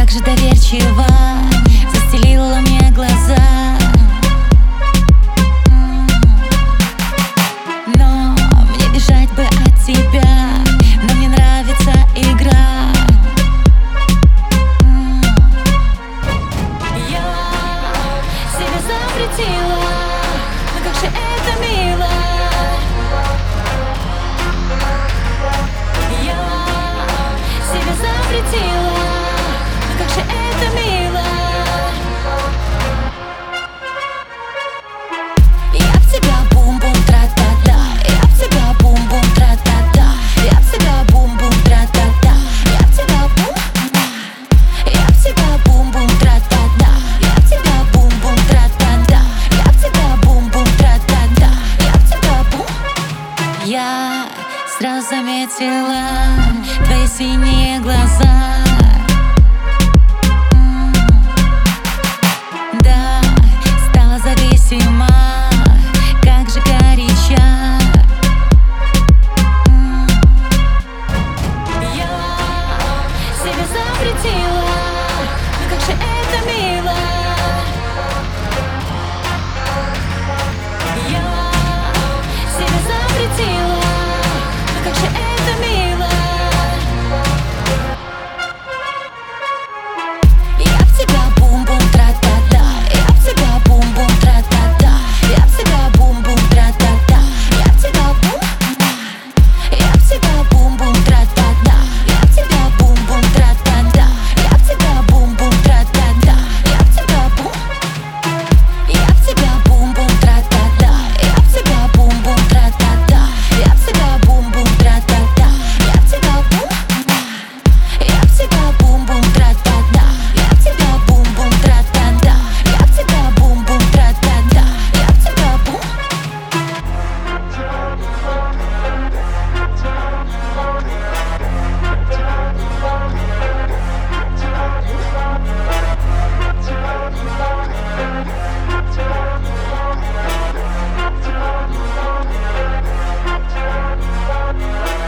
так же доверчиво застелила мне глаза. Но мне бежать бы от тебя, но мне нравится игра. Я себе запретила, но как же это мило. Я себе запретила, но как же это мило. Я в тебя бум-бум тра-та-та, я в тебя бум-бум тра-та-та, я в тебя бум-бум тра-та-та, я в тебя бум, я в тебя бум-бум тра-та-та, я в тебя бум-бум тра-та-та, я в тебя бум-бум тра-та-та, я в тебя бум. Я сразу заметила твои синие глаза.